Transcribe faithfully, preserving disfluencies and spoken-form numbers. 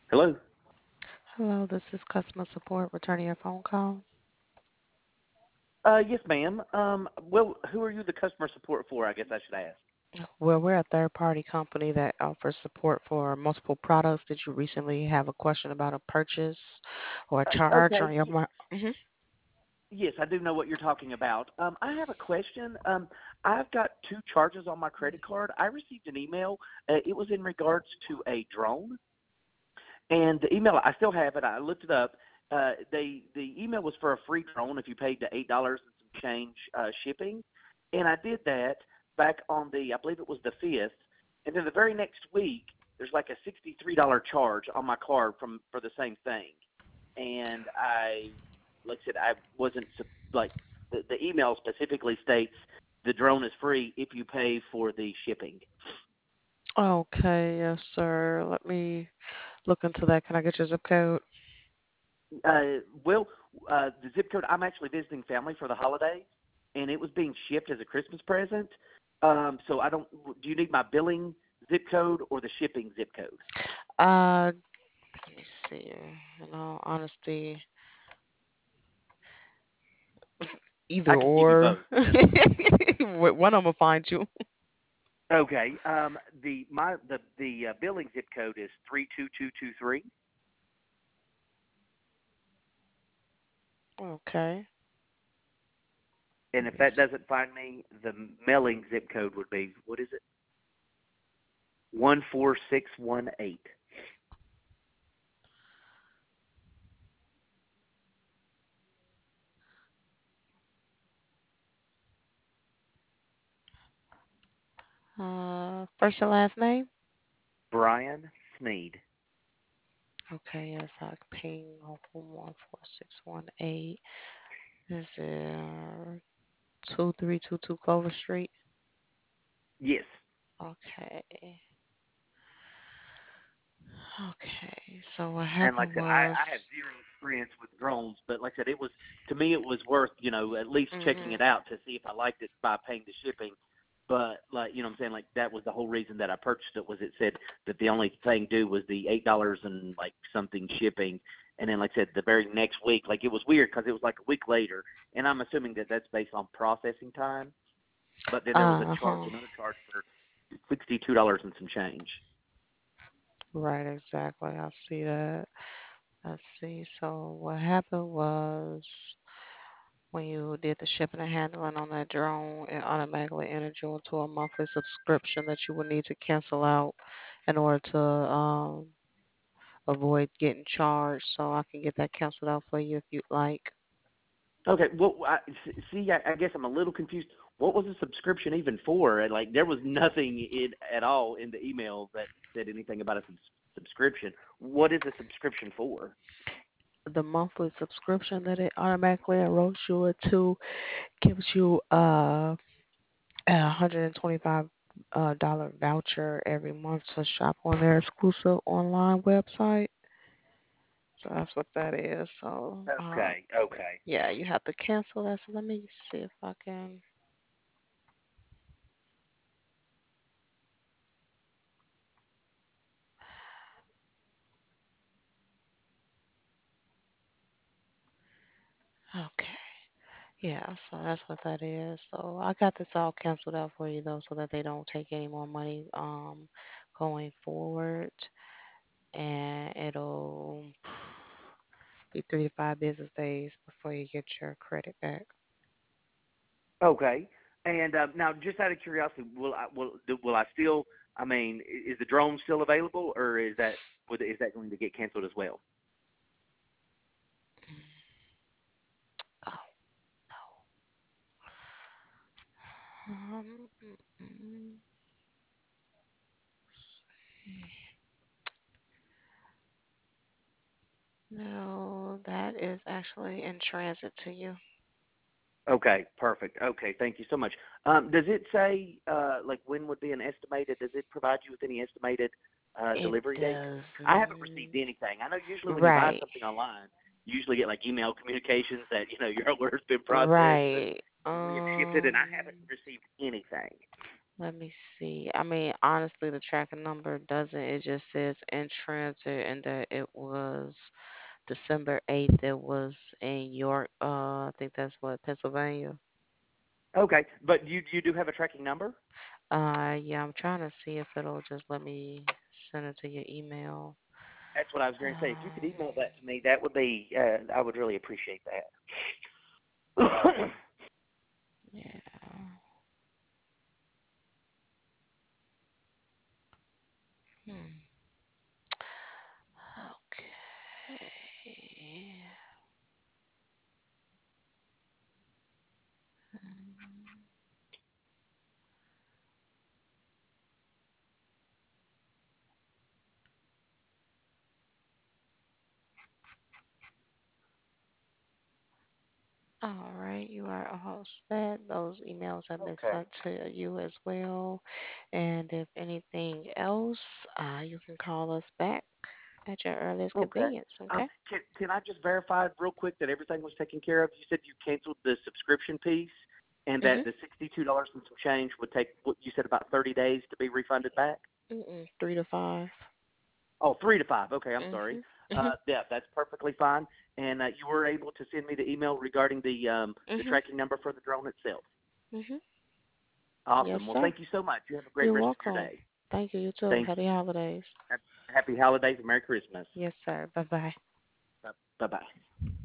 Hello. Hello, this is customer support returning your phone call. Uh, yes, ma'am. Um, well, who are you the customer support for? I guess I should ask. Well, we're a third party company that offers support for multiple products. Did you recently have a question about a purchase or a Uh, charge on okay. your y- mar- hmm Yes, I do know what you're talking about. Um, I have a question. Um, I've got two charges on my credit card. I received an email. Uh, it was in regards to a drone, and the email I still have it. I looked it up. Uh, they the email was for a free drone if you paid the eight dollars and some change uh, shipping, and I did that back on the I believe it was the fifth, and then the very next week there's like a sixty three dollar charge on my card from for the same thing, and I like I said I wasn't like the, the email specifically states the drone is free if you pay for the shipping. Okay, yes, sir. Let me look into that. Can I get your zip code? Uh, well, uh, the zip code. I'm actually visiting family for the holidays, and it was being shipped as a Christmas present. Um, so I don't. Do you need my billing zip code or the shipping zip code? Uh, let me see. In all honesty, I either can give you or. both. Wh- One, I'm gonna find you. Okay. Um, the my the the uh, billing zip code is three two two two three, Okay. and Let if me that see. doesn't find me, the mailing zip code would be what is it? One four six one eight. Uh, first and last name. Brian Sneed. Okay, yes, I ping one four six one eight. Is it two three two two Clover Street? Yes. Okay. Okay. So what And like happened I said, I, I have was, zero experience with drones, but like I said, it was to me it was worth you know at least checking hmm it out to see if I liked it by paying the shipping. But like you know, what I'm saying like that was the whole reason that I purchased it was it said that the only thing due was the eight dollars and like something shipping. And then like I said, the very next week, like it was weird because it was like a week later, and I'm assuming that that's based on processing time. But then there was a charge, uh-huh. another charge for sixty two dollars and some change. Right, exactly. I see that. Let's see. So what happened was when you did the shipping and handling on that drone, it automatically entered you into a monthly subscription that you would need to cancel out in order to um avoid getting charged. So I can get that canceled out for you if you'd like. Okay, well, I, see, I, I guess I'm a little confused. What was the subscription even for? And like, there was nothing in at all in the email that said anything about a subs- subscription. What is a subscription for? The monthly subscription that it automatically enrolls you into gives you uh, a one hundred twenty-five uh, dollar voucher every month to shop on their exclusive online website. So that's what that is. So uh, Okay, okay, yeah, you have to cancel that. So let me see if I can. Okay. Yeah, so that's what that is. So I got this all canceled out for you though, so that they don't take any more money um going forward, and it'll be three to five business days before you get your credit back. okay. And uh, now, just out of curiosity, will I will do- will I still? I mean, i- is the drone still available, or is that would- is that going to get canceled as well? Oh no. Um, mm, mm, no, that is actually in transit to you. Okay, perfect. Okay, thank you so much. Um, does it say uh, like when would be an estimated? Does it provide you with any estimated uh, It delivery date? does. I haven't received anything. I know usually when you buy Right. something online, you usually get like email communications that you know your order's been processed and Right. we have shipped it, and I haven't Um, received anything. Let me see. I mean, honestly, the tracking number doesn't. It just says in transit and that it was December eighth. It was in York. Uh, I think that's what, Pennsylvania. Okay, but you you do have a tracking number? Uh, yeah, I'm trying to see if it'll just let me send it to your email. That's what I was going to say. If you could Um, email that to me, that would be uh, I would really appreciate that. yeah. Hmm. Okay. All right, you are all set. Those emails have been Okay. sent to you as well. And if anything else, uh, you can call us back at your earliest Okay. convenience, Um, okay? can can I just verify real quick that everything was taken care of? You said you canceled the subscription piece, and that Mm-hmm. the sixty-two dollars and some change would take what you said about thirty days to be refunded back. Mm-mm, three to five. Oh, three to five. Okay, I'm sorry. Mm-hmm. Uh, Mm-hmm. yeah, that's perfectly fine. And uh, you were able to send me the email regarding the um, the Mm-hmm. tracking number for the drone itself. Mm-hmm. Yes, Awesome. Well, sir. thank you so much. You have a great You're rest of your welcome. day. Thank you. You too. Thank Happy you. holidays. Happy holidays and Merry Christmas. Yes, sir. Bye bye. Bye bye.